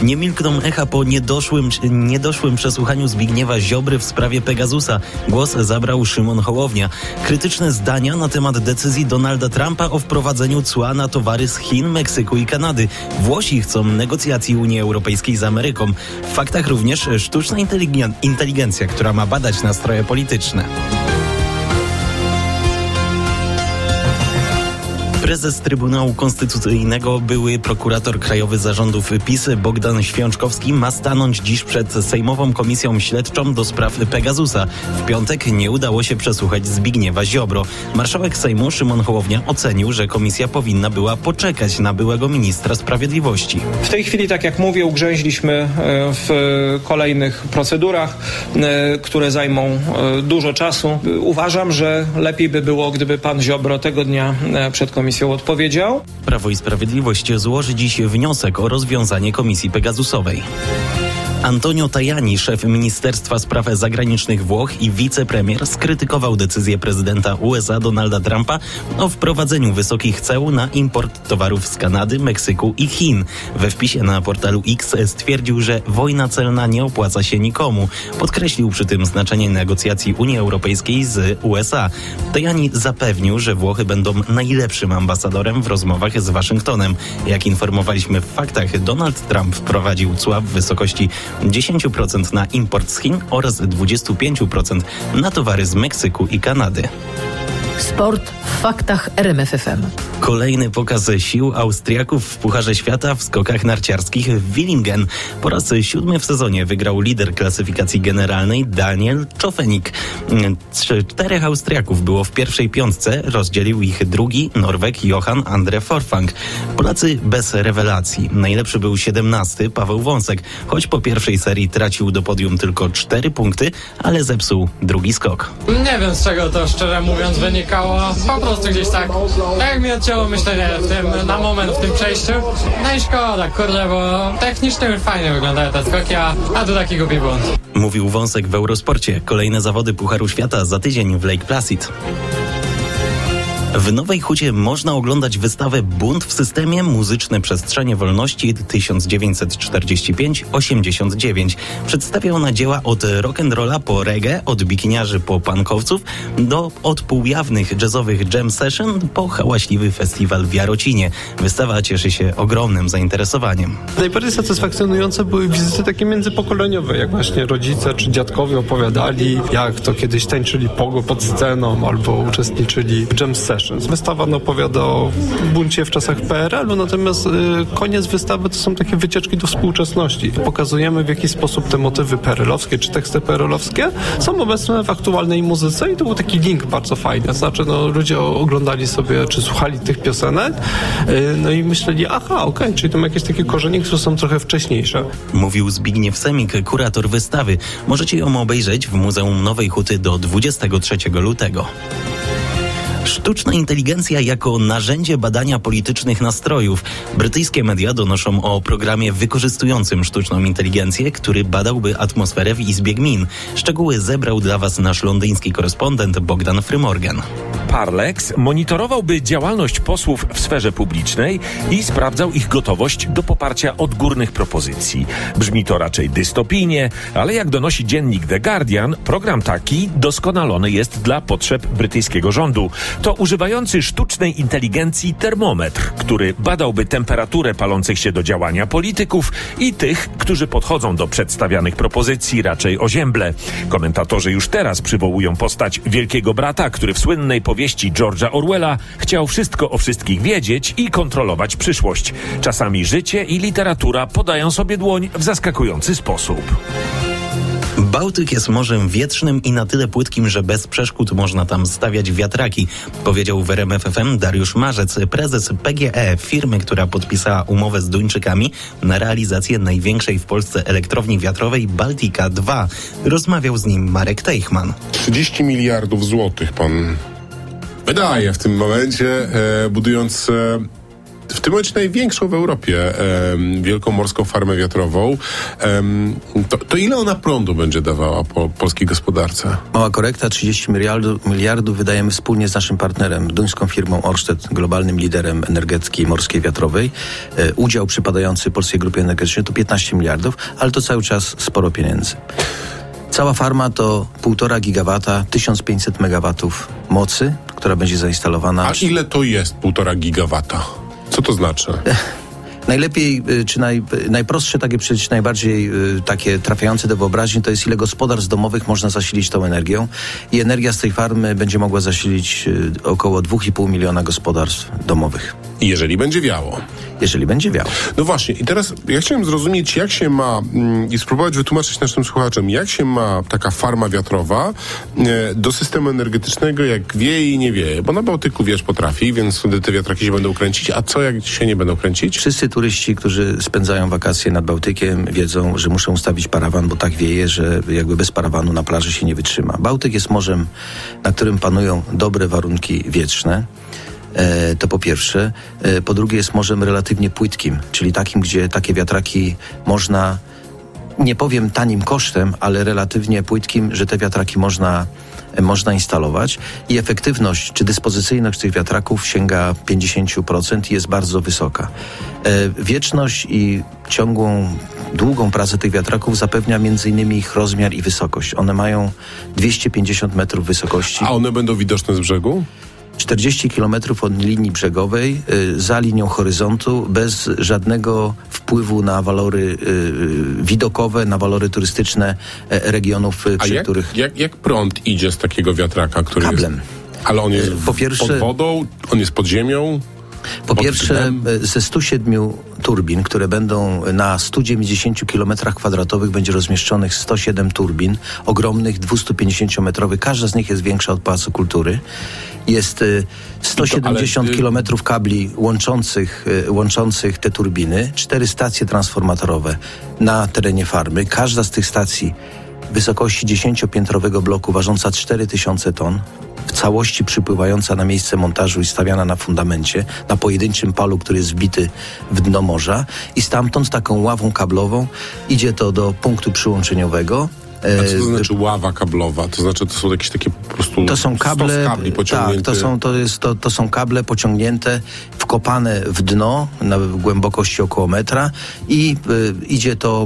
Nie milkną echa po niedoszłym przesłuchaniu Zbigniewa Ziobry w sprawie Pegasusa. Głos zabrał Szymon Hołownia. Krytyczne zdania na temat decyzji Donalda Trumpa o wprowadzeniu cła na towary z Chin, Meksyku i Kanady. Włosi chcą negocjacji Unii Europejskiej z Ameryką. W faktach również sztuczna inteligencja, która ma badać nastroje polityczne. Prezes Trybunału Konstytucyjnego, były prokurator krajowy zarządów PiS Bogdan Święczkowski ma stanąć dziś przed Sejmową Komisją Śledczą do spraw Pegasusa. W piątek nie udało się przesłuchać Zbigniewa Ziobro. Marszałek Sejmu Szymon Hołownia ocenił, że komisja powinna była poczekać na byłego ministra sprawiedliwości. W tej chwili, tak jak mówię, ugrzęźliśmy w kolejnych procedurach, które zajmą dużo czasu. Uważam, że lepiej by było, gdyby pan Ziobro tego dnia przed komisją odpowiedział. Prawo i Sprawiedliwość złoży dziś wniosek o rozwiązanie komisji Pegasusowej. Antonio Tajani, szef Ministerstwa Spraw Zagranicznych Włoch i wicepremier, skrytykował decyzję prezydenta USA Donalda Trumpa o wprowadzeniu wysokich ceł na import towarów z Kanady, Meksyku i Chin. We wpisie na portalu X stwierdził, że wojna celna nie opłaca się nikomu. Podkreślił przy tym znaczenie negocjacji Unii Europejskiej z USA. Tajani zapewnił, że Włochy będą najlepszym ambasadorem w rozmowach z Waszyngtonem. Jak informowaliśmy w faktach, Donald Trump wprowadził cła w wysokości 10% na import z Chin oraz 25% na towary z Meksyku i Kanady. Sport w faktach RMF FM. Kolejny pokaz sił Austriaków w Pucharze Świata w skokach narciarskich w Willingen. Po raz 7 w sezonie wygrał lider klasyfikacji generalnej Daniel Czofenik. 4 Austriaków było w pierwszej piątce, rozdzielił ich drugi Norweg Johan Andre Forfang. Polacy bez rewelacji. Najlepszy był 17 Paweł Wąsek, choć po pierwszej serii tracił do podium tylko 4 punkty, ale zepsuł drugi skok. Nie wiem, z czego to szczerze mówiąc wynikało. Po prostu gdzieś tak jak mi odcięło myślenie na moment w tym przejściu. No i szkoda, kurde, bo technicznie już fajnie wyglądają te skoki, a tu taki głupi błąd. Mówił Wąsek w Eurosporcie. Kolejne zawody Pucharu Świata za tydzień w Lake Placid. W Nowej Hucie można oglądać wystawę Bunt w systemie Muzyczne Przestrzenie Wolności 1945-89. Przedstawia ona dzieła od rock'n'rolla po reggae, od bikiniarzy po punkowców, od półjawnych jazzowych jam session po hałaśliwy festiwal w Jarocinie. Wystawa cieszy się ogromnym zainteresowaniem. Najbardziej satysfakcjonujące były wizyty takie międzypokoleniowe, jak właśnie rodzice czy dziadkowie opowiadali, jak to kiedyś tańczyli pogo pod sceną albo uczestniczyli w jam session. Wystawa opowiada o buncie w czasach PRL-u, natomiast koniec wystawy to są takie wycieczki do współczesności. Pokazujemy, w jaki sposób te motywy PRL-owskie czy teksty PRL-owskie są obecne w aktualnej muzyce i to był taki link bardzo fajny. Znaczy, ludzie oglądali sobie, czy słuchali tych piosenek, no i myśleli, okej, czyli tam jakieś takie korzenie, które są trochę wcześniejsze. Mówił Zbigniew Semik, kurator wystawy. Możecie ją obejrzeć w Muzeum Nowej Huty do 23 lutego. Sztuczna inteligencja jako narzędzie badania politycznych nastrojów. Brytyjskie media donoszą o programie wykorzystującym sztuczną inteligencję, który badałby atmosferę w Izbie Gmin. Szczegóły zebrał dla Was nasz londyński korespondent Bogdan Frymorgan. Parlex monitorowałby działalność posłów w sferze publicznej i sprawdzał ich gotowość do poparcia odgórnych propozycji. Brzmi to raczej dystopijnie, ale jak donosi dziennik The Guardian, program taki doskonalony jest dla potrzeb brytyjskiego rządu. To używający sztucznej inteligencji termometr, który badałby temperaturę palących się do działania polityków i tych, którzy podchodzą do przedstawianych propozycji raczej ozięble. Komentatorzy już teraz przywołują postać Wielkiego Brata, który w słynnej powieści George'a Orwella chciał wszystko o wszystkich wiedzieć i kontrolować przyszłość. Czasami życie i literatura podają sobie dłoń w zaskakujący sposób. Bałtyk jest morzem wietrznym i na tyle płytkim, że bez przeszkód można tam stawiać wiatraki, powiedział w RMF FM Dariusz Marzec, prezes PGE, firmy, która podpisała umowę z Duńczykami na realizację największej w Polsce elektrowni wiatrowej Baltica 2. Rozmawiał z nim Marek Teichmann. 30 miliardów złotych pan wydaje w tym momencie, budując w tym momencie największą w Europie wielką morską farmę wiatrową. To ile ona prądu będzie dawała polskiej gospodarce? Mała korekta, 30 miliardów wydajemy wspólnie z naszym partnerem, duńską firmą Ørsted, globalnym liderem energetyki morskiej wiatrowej. Udział przypadający Polskiej Grupie Energetycznej to 15 miliardów, ale to cały czas sporo pieniędzy. Cała farma to 1,5 gigawata, 1500 megawatów mocy, która będzie zainstalowana. A ile to jest 1,5 gigawata? Co to znaczy? Najlepiej, czy najprostsze, najbardziej takie trafiające do wyobraźni, to jest ile gospodarstw domowych można zasilić tą energią. I energia z tej farmy będzie mogła zasilić około 2,5 miliona gospodarstw domowych. Jeżeli będzie wiało. Jeżeli będzie wiało. No właśnie, i teraz ja chciałem zrozumieć, jak się ma i spróbować wytłumaczyć naszym słuchaczom, jak się ma taka farma wiatrowa do systemu energetycznego, jak wieje i nie wieje. Bo na Bałtyku wiesz potrafi, więc wtedy te wiatraki się będą kręcić. A co, jak się nie będą kręcić? Wszyscy turyści, którzy spędzają wakacje nad Bałtykiem, wiedzą, że muszą ustawić parawan, bo tak wieje, że jakby bez parawanu na plaży się nie wytrzyma. Bałtyk jest morzem, na którym panują dobre warunki wietrzne. To po pierwsze. Po drugie jest morzem relatywnie płytkim, czyli takim, gdzie takie wiatraki można, nie powiem tanim kosztem, ale relatywnie płytkim, że te wiatraki można instalować i efektywność czy dyspozycyjność tych wiatraków sięga 50% i jest bardzo wysoka. Wieczność i długą pracę tych wiatraków zapewnia m.in. ich rozmiar i wysokość. One mają 250 metrów wysokości. A one będą widoczne z brzegu? 40 kilometrów od linii brzegowej, za linią horyzontu, bez żadnego wpływu na walory widokowe, na walory turystyczne regionów, których... Jak prąd idzie z takiego wiatraka, który kablem. jest... Ale on jest pod wodą, on jest pod ziemią? Po pierwsze, ze 107 turbin, które będą na 190 km2, będzie rozmieszczonych 107 turbin, ogromnych, 250-metrowych. Każda z nich jest większa od Pałacu Kultury. Jest 170 kilometrów kabli łączących te turbiny, 4 stacje transformatorowe na terenie farmy. Każda z tych stacji wysokości 10-piętrowego bloku ważąca 4000 ton, w całości przypływająca na miejsce montażu i stawiana na fundamencie, na pojedynczym palu, który jest wbity w dno morza i stamtąd taką ławą kablową idzie to do punktu przyłączeniowego. A co to znaczy ława kablowa? To znaczy to są jakieś takie po prostu to są kable, kabli pociągnięte. Tak, to są kable pociągnięte, wkopane w dno na głębokości około metra i idzie to,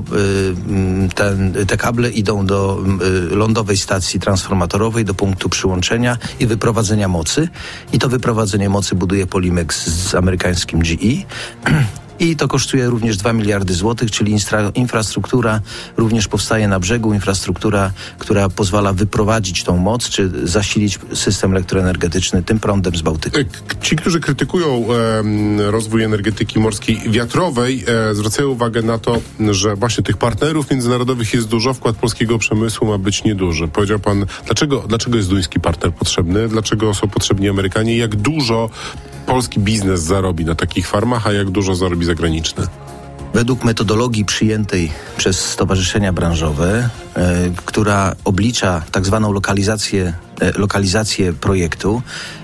te kable idą do lądowej stacji transformatorowej, do punktu przyłączenia i wyprowadzenia mocy. I to wyprowadzenie mocy buduje Polimex z amerykańskim GE. I to kosztuje również 2 miliardy złotych, czyli infrastruktura również powstaje na brzegu, infrastruktura, która pozwala wyprowadzić tą moc, czy zasilić system elektroenergetyczny tym prądem z Bałtyku. Ci, którzy krytykują rozwój energetyki morskiej wiatrowej, zwracają uwagę na to, że właśnie tych partnerów międzynarodowych jest dużo, wkład polskiego przemysłu ma być nieduży. Powiedział pan, dlaczego jest duński partner potrzebny? Dlaczego są potrzebni Amerykanie? Jak dużo polski biznes zarobi na takich farmach, a jak dużo zarobi zagraniczny? Według metodologii przyjętej przez stowarzyszenia branżowe, która oblicza tak zwaną lokalizację projektu,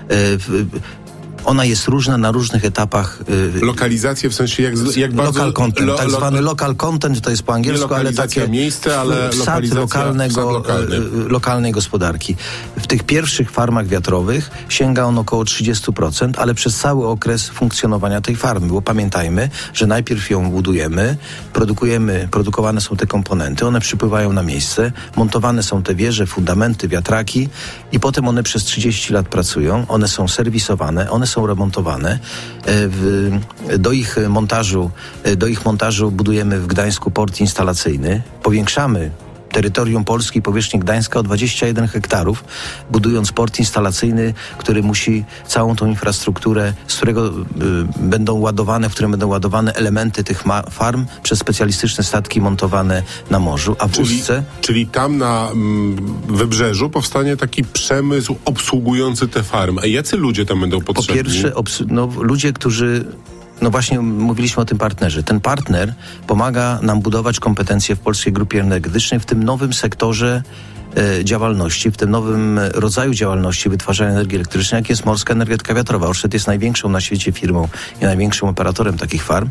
ona jest różna na różnych etapach. Lokalizację w sensie jak bardzo... Local content, tak zwany local content, to jest po angielsku, ale takie miejsce, ale wsad lokalnej gospodarki. W tych pierwszych farmach wiatrowych sięga on około 30%, ale przez cały okres funkcjonowania tej farmy, bo pamiętajmy, że najpierw ją budujemy, produkowane są te komponenty, one przypływają na miejsce, montowane są te wieże, fundamenty, wiatraki i potem one przez 30 lat pracują, one są serwisowane, one są remontowane. Do ich montażu budujemy w Gdańsku port instalacyjny. Powiększamy terytorium Polski, powierzchni Gdańska o 21 hektarów, budując port instalacyjny, który musi całą tą infrastrukturę, z którego w którym będą ładowane elementy tych farm przez specjalistyczne statki montowane na morzu, a w Ustce... Czyli tam na wybrzeżu powstanie taki przemysł obsługujący te farmy. A jacy ludzie tam będą potrzebni? Po pierwsze, ludzie, którzy... No właśnie mówiliśmy o tym partnerze. Ten partner pomaga nam budować kompetencje w Polskiej Grupie Energetycznej w tym nowym sektorze działalności, w tym nowym rodzaju działalności wytwarzania energii elektrycznej, jak jest morska energetyka wiatrowa. Ørsted jest największą na świecie firmą i największym operatorem takich farm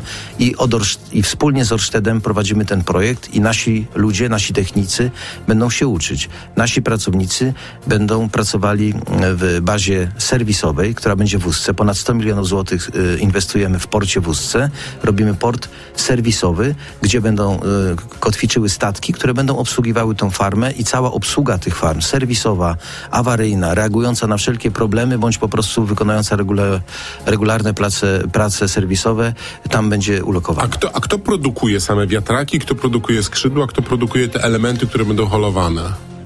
i wspólnie z Ørstedem prowadzimy ten projekt i nasi ludzie, nasi technicy będą się uczyć. Nasi pracownicy będą pracowali w bazie serwisowej, która będzie w Ustce. Ponad 100 milionów złotych inwestujemy w porcie w Ustce. Robimy port serwisowy, gdzie będą kotwiczyły statki, które będą obsługiwały tą farmę i cała obsługa tych farm, serwisowa, awaryjna, reagująca na wszelkie problemy, bądź po prostu wykonująca regularne prace serwisowe, tam będzie ulokowana. A kto produkuje same wiatraki, kto produkuje skrzydła, kto produkuje te elementy, które będą holowane?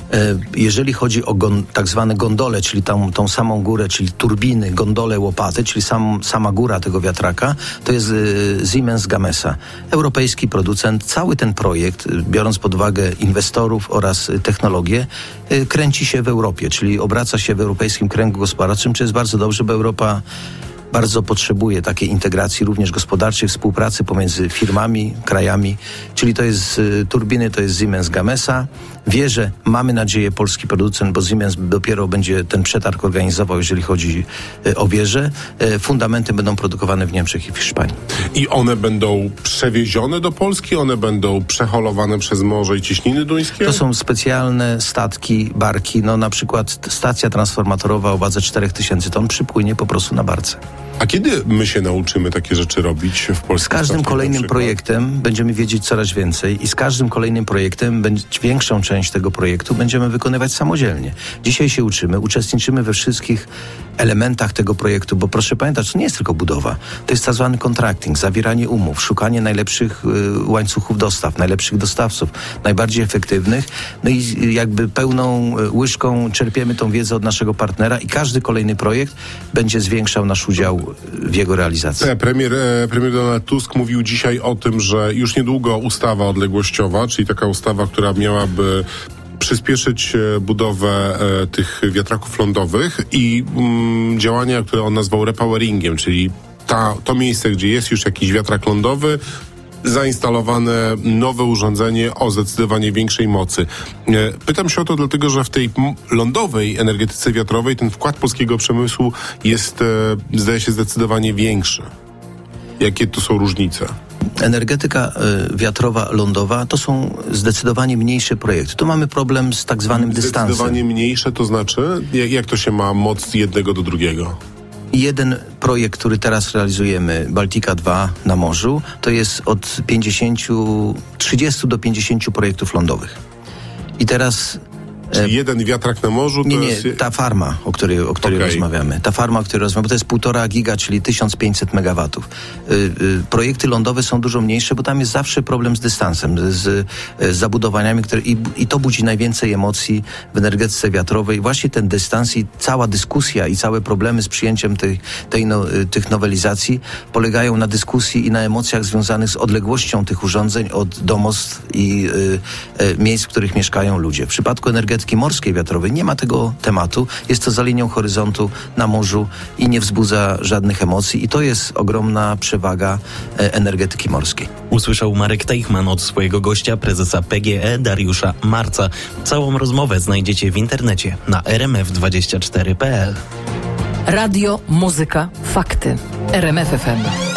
Jeżeli chodzi o tak zwane gondole, czyli tą samą górę, czyli turbiny, gondole, łopaty, czyli sama góra tego wiatraka, to jest Siemens Gamesa. Europejski producent. Cały ten projekt, biorąc pod uwagę inwestorów oraz technologię, kręci się w Europie, czyli obraca się w europejskim kręgu gospodarczym, co jest bardzo dobrze, bo Europa bardzo potrzebuje takiej integracji również gospodarczej, współpracy pomiędzy firmami, krajami, czyli to jest turbiny, to jest Siemens Gamesa. Wierzę, mamy nadzieję, polski producent, bo Siemens dopiero będzie ten przetarg organizował, jeżeli chodzi o wieże. Fundamenty będą produkowane w Niemczech i w Hiszpanii. I one będą przewiezione do Polski? One będą przeholowane przez morze i cieśniny duńskie? To są specjalne statki, barki. No na przykład stacja transformatorowa o wadze 4000 ton przypłynie po prostu na barce. A kiedy my się nauczymy takie rzeczy robić w Polsce? Z każdym kolejnym projektem będziemy wiedzieć coraz więcej i z każdym kolejnym projektem większą część tego projektu będziemy wykonywać samodzielnie. Dzisiaj się uczymy, uczestniczymy we wszystkich elementach tego projektu, bo proszę pamiętać, to nie jest tylko budowa. To jest tak zwany contracting, zawieranie umów, szukanie najlepszych łańcuchów dostaw, najlepszych dostawców, najbardziej efektywnych. No i jakby pełną łyżką czerpiemy tą wiedzę od naszego partnera i każdy kolejny projekt będzie zwiększał nasz udział w jego realizacji. Premier Donald Tusk mówił dzisiaj o tym, że już niedługo ustawa odległościowa, czyli taka ustawa, która miałaby przyspieszyć budowę tych wiatraków lądowych i działania, które on nazwał repoweringiem, czyli to miejsce, gdzie jest już jakiś wiatrak lądowy, zainstalowane nowe urządzenie o zdecydowanie większej mocy. Pytam się o to dlatego, że w tej lądowej energetyce wiatrowej ten wkład polskiego przemysłu jest, zdaje się, zdecydowanie większy. Jakie to są różnice? Energetyka wiatrowa, lądowa to są zdecydowanie mniejsze projekty. Tu mamy problem z tak zwanym dystansem. Zdecydowanie mniejsze to znaczy? Jak to się ma moc jednego do drugiego? Jeden projekt, który teraz realizujemy, Baltica 2 na morzu, to jest od 30 do 50 projektów lądowych. I teraz... Czyli jeden wiatrak na morzu to jest... Nie, ta farma, o której rozmawiamy. Ta farma, o której rozmawiamy, bo to jest 1,5 giga, czyli 1500 megawatów. Projekty lądowe są dużo mniejsze, bo tam jest zawsze problem z dystansem, z zabudowaniami, i to budzi najwięcej emocji w energetyce wiatrowej. Właśnie ten dystans i cała dyskusja i całe problemy z przyjęciem tych nowelizacji polegają na dyskusji i na emocjach związanych z odległością tych urządzeń od domostw i miejsc, w których mieszkają ludzie. W przypadku energetyki morskiej wiatrowej nie ma tego tematu. Jest to za linią horyzontu na morzu i nie wzbudza żadnych emocji i to jest ogromna przewaga energetyki morskiej. Usłyszał Marek Teichmann od swojego gościa, prezesa PGE Dariusza Marca. Całą rozmowę znajdziecie w internecie na rmf24.pl. Radio, muzyka, fakty. RMF FM.